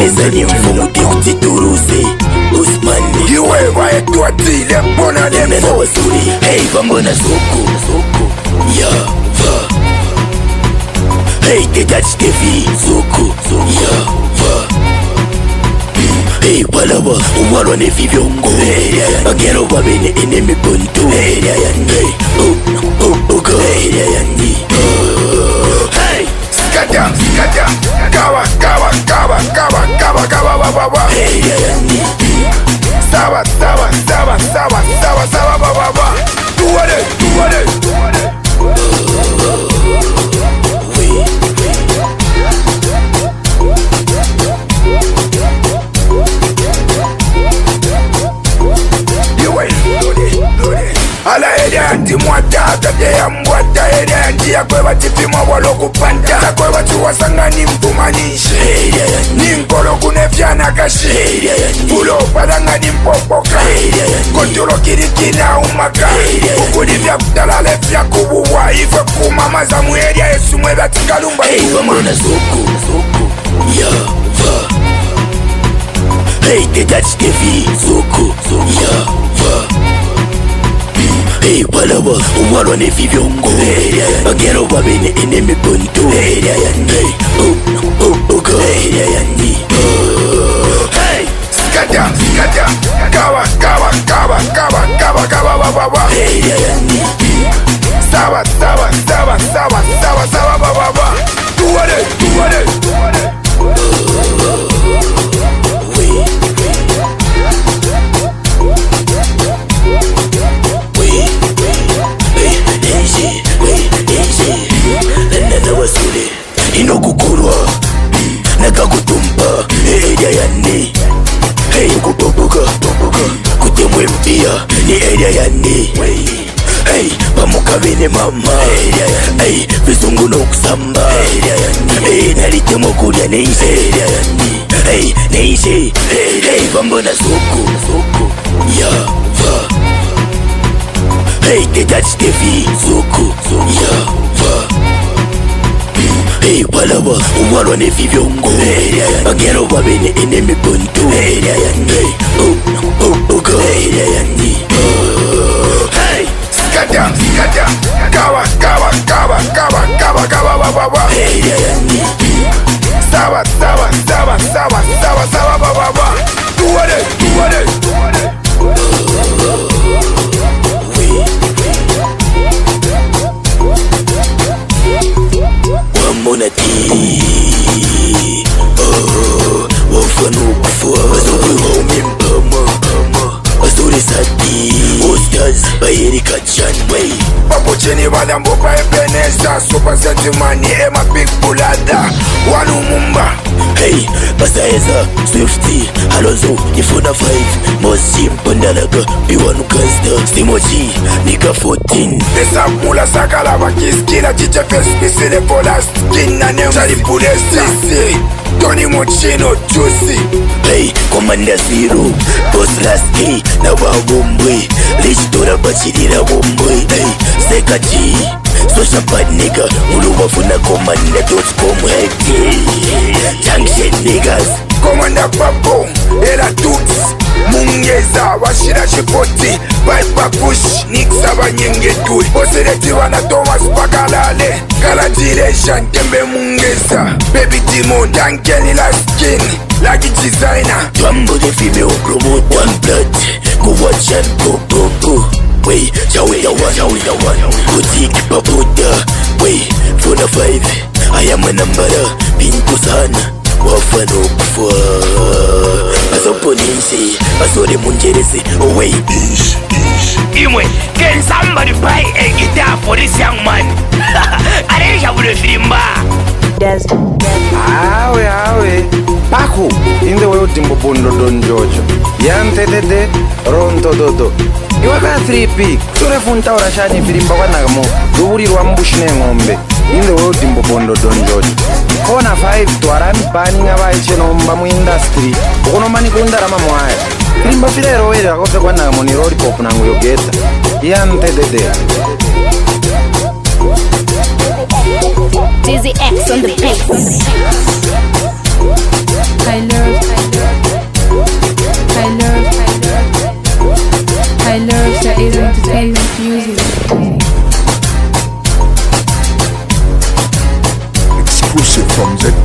Nezani mfumu tikuti turuse Usmani Iwe vae tuati lepona lempo Nena wasuri Hey vambona soko Ya va Hey tetach kevi Soko Ya va Hey walawa Uwalwa nefi vyongo Agero wabene enemi ponto Hey Oga Hey Skata Kawa Sawa Tuwale Ala ere anti mwata tate ya mwata ere anti ya kwewa tipima walo kupanda ta kwewa chuwasanga ni mpumanishe ni nkolo kunefyana kashi Pulo padanga ni mpopoka Kontolo kirikina umaka Ukuni vya kutalale vya kubuwa Ife kumama za mueria yesu mweba tikalumba Hey vambona soko Ya va Hey tetach kevi Soko Ya va Hey walawa Uwalwa nefi vyongo Agero wabene enemi ponto Hey Oga Hey Skata Kawa Sawa Tuwale Inokukurwa Nakakutumpa Area yani Hey kupopoka Kutemwe mpia Ni area yani Hey pamukabene mama Hey vizungu no kusamba Hey nalitemo kulia neise Hey neise Hey vambona soko Ya va Hey tetach kevi Soko Ya va Hey walawa Uwalwa nefi vyongo Agero wabene enemi ponto Oga Hey Skata Kawa Sawa Tuwale Wamona ti Wafanu kufua Wazubi waumimpama Wazuri sati Ostaz Bayeri kachanway Papo chini wadambo pa ebeneza Super Sentimani ema big bulada Wanu mumba Hey Basaeza Swifty Alonso Ifuna 5 Mosi Mpandalaga P1 Gangsta Stimoji Nika 14 Desa mula sakala wakiskila Chiche face misile pola skin na nemu Chali pule sisi Tony Mochino Juicy Hey Commander Zero Boss Lasky Na wabumbwe Lichitora bachirira bumbwe Hey Seka G Social bad nigga Mulu wafuna Commander.com Hey Junction niggas Commander Papo Ela Toots Mungeza Washira Chipoti Piper Kush Nixa Banyengetui Osereti wana Thomas Pakalale Kalajilation Kembe Mungeza Baby Timo Dankeli la skin Lucky designer Twambo the female promote One blood Go watch and go Wey, Jawe the one Boutique Paputa Wey, Funa 5 I am a number Pinto sana Wafano kufua Asoponisi Asore munjerese Wey Imwe, can somebody buy a guitar for this young man? Areja bude filimba Awe Paku In the way timbo bondo don Jojo Yante dede Ronto dodo Iwaka 3P Sure funta ora shani filimba kwa nagamo Duburi rwambushine ngombe In the way timbo bondo don Jojo Kona 5 tuarami bani ngabai chenomba mu industry Ukono mani kundara mamwaya Filimba filero wele akose kwa nagamo ni lollipop nangu yogeta Yante dede Dizzy X on the beat. I love mzee